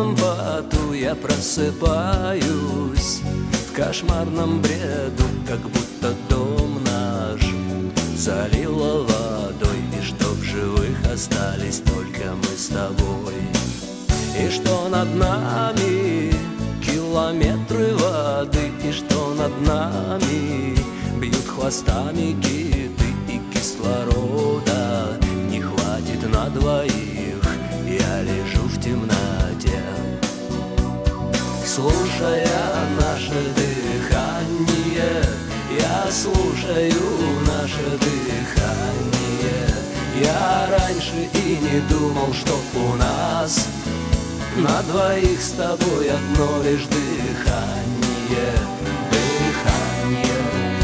холодном поту я просыпаюсь в кошмарном бреду, как будто дом наш залило водой, и что в живых остались только мы с тобой. И что над нами километры воды, и что над нами бьют хвостами киты, и кислорода не хватит на двоих. Я лежу в темноте, слушая наше дыхание. Я слушаю наше дыхание. Я раньше и не думал, что у нас на двоих с тобой одно лишь дыхание. Дыхание.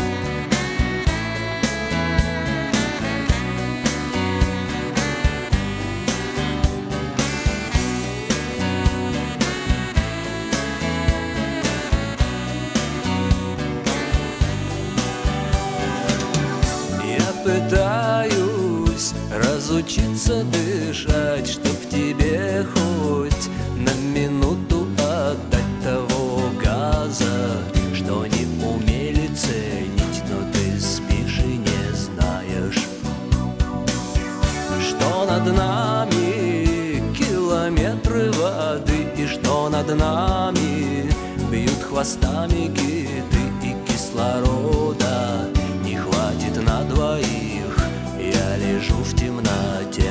Пытаюсь разучиться дышать, чтоб тебе хоть на минуту отдать того газа, что не умели ценить, но ты спишь и не знаешь, что над нами километры воды, и что над нами бьют хвостами киты, и кислорода не хватит на двоих. Я лежу в темноте,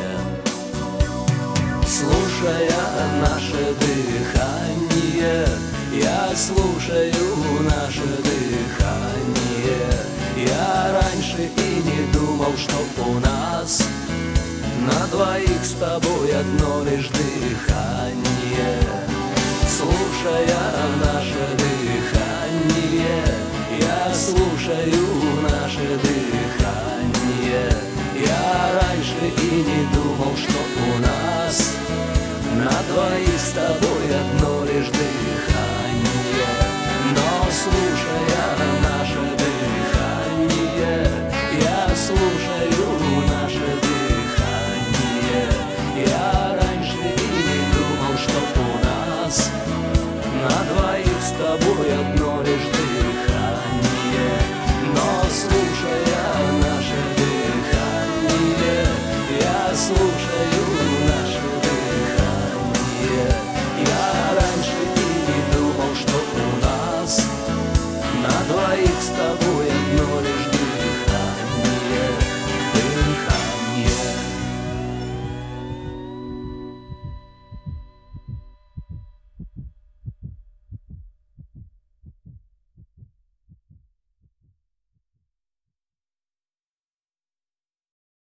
слушая наше дыхание. Я слушаю наше дыхание. Я раньше и не думал, что у нас на двоих с тобой одно лишь дыхание. Слушая наше дыхание. Я слушаю наше дыхание. Я раньше и не думал, что у нас на двоих с тобой одно лишь дыхание. Но слушая наше дыхание, я слушаю наше дыхание. Я раньше и не думал, что у нас на двоих с тобой одно лишь дыхание. Но слушая наше дыхание, я слушаю наше дыхание. Я раньше и не думал, что у нас на двоих с тобой